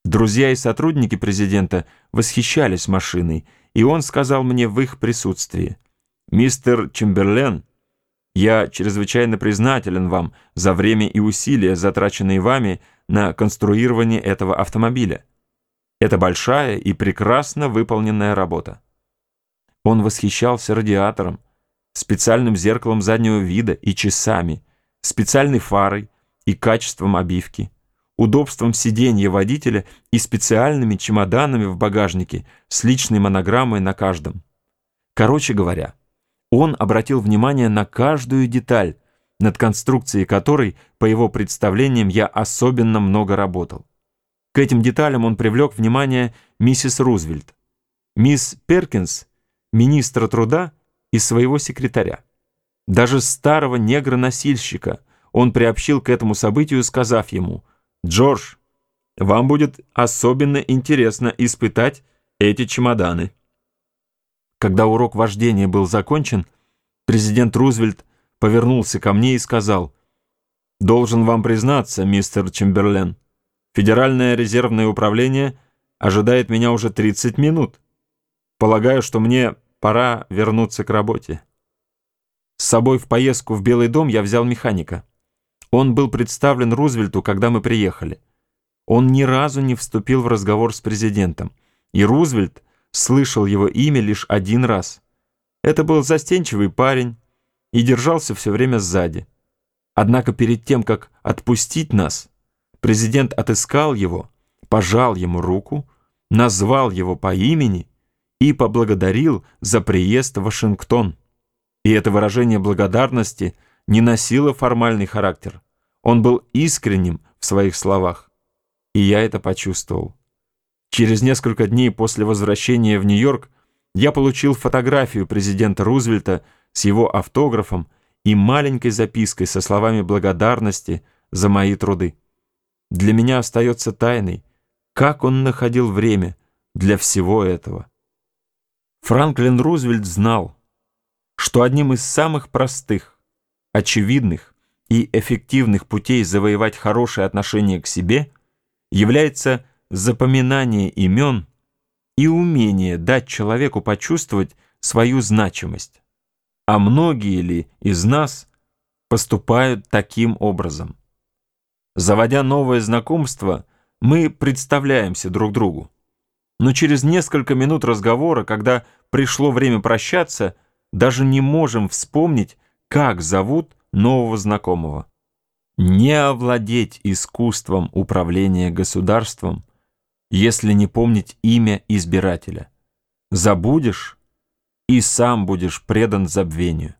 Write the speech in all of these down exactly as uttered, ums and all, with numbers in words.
Друзья и сотрудники президента восхищались машиной, и он сказал мне в их присутствии: «Мистер Чемберлен, я чрезвычайно признателен вам за время и усилия, затраченные вами на конструирование этого автомобиля. Это большая и прекрасно выполненная работа». Он восхищался радиатором, специальным зеркалом заднего вида и часами, специальной фарой и качеством обивки, удобством сиденья водителя и специальными чемоданами в багажнике с личной монограммой на каждом. Короче говоря, он обратил внимание на каждую деталь, над конструкцией которой, по его представлениям, я особенно много работал. К этим деталям он привлек внимание миссис Рузвельт, мисс Перкинс, министра труда и своего секретаря. Даже старого негра-носильщика он приобщил к этому событию, сказав ему: «Джордж, вам будет особенно интересно испытать эти чемоданы». Когда урок вождения был закончен, президент Рузвельт повернулся ко мне и сказал: «Должен вам признаться, мистер Чемберлен, Федеральное резервное управление ожидает меня уже тридцать минут. Полагаю, что мне пора вернуться к работе». С собой в поездку в Белый дом я взял механика. Он был представлен Рузвельту, когда мы приехали. Он ни разу не вступил в разговор с президентом, и Рузвельт слышал его имя лишь один раз. Это был застенчивый парень и держался все время сзади. Однако перед тем, как отпустить нас, президент отыскал его, пожал ему руку, назвал его по имени и поблагодарил за приезд в Вашингтон. И это выражение благодарности не носило формальный характер. Он был искренним в своих словах. И я это почувствовал. Через несколько дней после возвращения в Нью-Йорк я получил фотографию президента Рузвельта с его автографом и маленькой запиской со словами благодарности за мои труды. Для меня остается тайной, как он находил время для всего этого. Франклин Рузвельт знал, что одним из самых простых, очевидных и эффективных путей завоевать хорошее отношение к себе является запоминание имен и умение дать человеку почувствовать свою значимость. А многие ли из нас поступают таким образом? Заводя новое знакомство, мы представляемся друг другу. Но через несколько минут разговора, когда пришло время прощаться, даже не можем вспомнить, как зовут нового знакомого. Не овладеть искусством управления государством, если не помнить имя избирателя. Забудешь, и сам будешь предан забвению.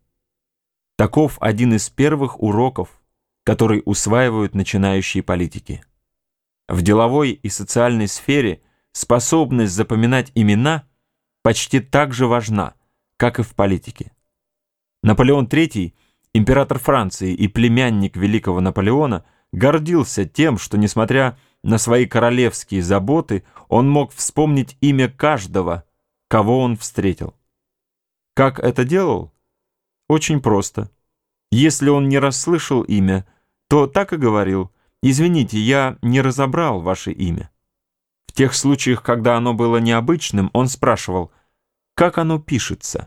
Таков один из первых уроков, который усваивают начинающие политики. В деловой и социальной сфере способность запоминать имена почти так же важна, как и в политике. Наполеон третий, император Франции и племянник великого Наполеона, гордился тем, что, несмотря на свои королевские заботы, он мог вспомнить имя каждого, кого он встретил. Как это делал? Очень просто. Если он не расслышал имя, то так и говорил: «Извините, я не разобрал ваше имя». В тех случаях, когда оно было необычным, он спрашивал: «Как оно пишется?»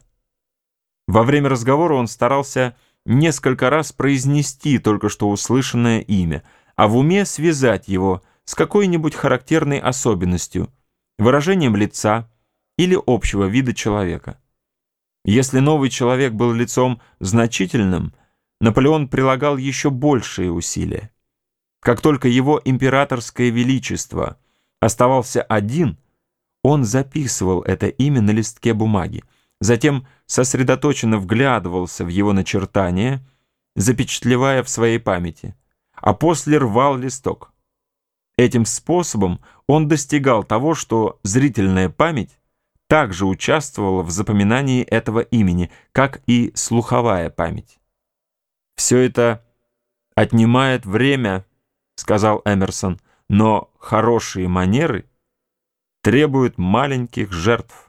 Во время разговора он старался несколько раз произнести только что услышанное имя, а в уме связать его с какой-нибудь характерной особенностью, выражением лица или общего вида человека. Если новый человек был лицом значительным, Наполеон прилагал еще большие усилия. Как только его императорское величество оставался один, он записывал это имя на листке бумаги, затем сосредоточенно вглядывался в его начертания, запечатлевая в своей памяти, а после рвал листок. Этим способом он достигал того, что зрительная память также участвовала в запоминании этого имени, как и слуховая память. «Все это отнимает время», — сказал Эмерсон, «но хорошие манеры требуют маленьких жертв».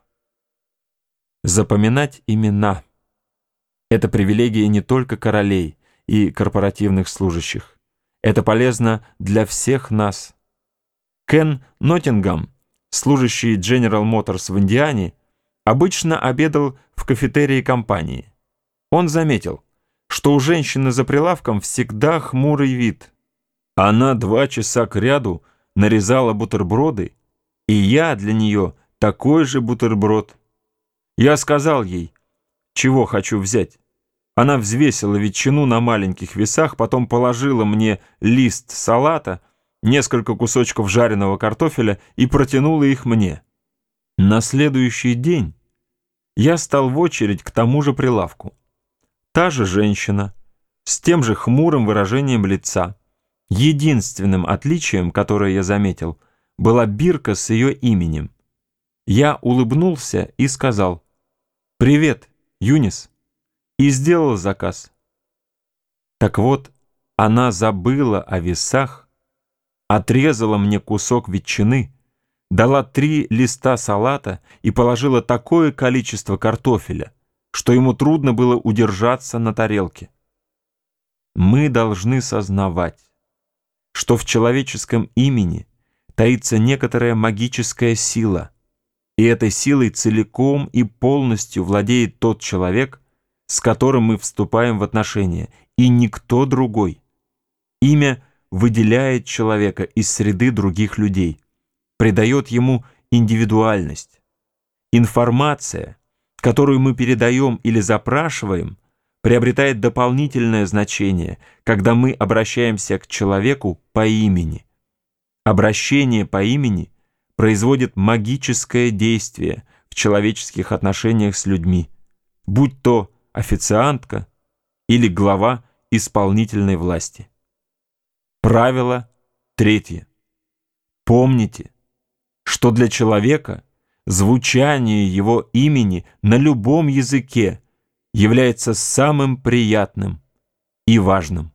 Запоминать имена — это привилегия не только королей и корпоративных служащих. Это полезно для всех нас. Кен Ноттингам, служащий General Motors в Индиане, обычно обедал в кафетерии компании. Он заметил, что у женщины за прилавком всегда хмурый вид. Она два часа кряду нарезала бутерброды, и я для нее такой же бутерброд. Я сказал ей, чего хочу взять. Она взвесила ветчину на маленьких весах, потом положила мне лист салата, несколько кусочков жареного картофеля и протянула их мне. На следующий день я стал в очередь к тому же прилавку. Та же женщина, с тем же хмурым выражением лица. Единственным отличием, которое я заметил, была бирка с ее именем. Я улыбнулся и сказал «Привет, Юнис», и сделал заказ. Так вот, она забыла о весах, отрезала мне кусок ветчины, дала три листа салата и положила такое количество картофеля, что ему трудно было удержаться на тарелке. Мы должны сознавать, что в человеческом имени таится некоторая магическая сила, и этой силой целиком и полностью владеет тот человек, с которым мы вступаем в отношения, и никто другой. Имя выделяет человека из среды других людей, придает ему индивидуальность. Информация, которую мы передаем или запрашиваем, приобретает дополнительное значение, когда мы обращаемся к человеку по имени. Обращение по имени производит магическое действие в человеческих отношениях с людьми, будь то официантка или глава исполнительной власти. Правило третье. Помните, что для человека звучание его имени на любом языке является самым приятным и важным.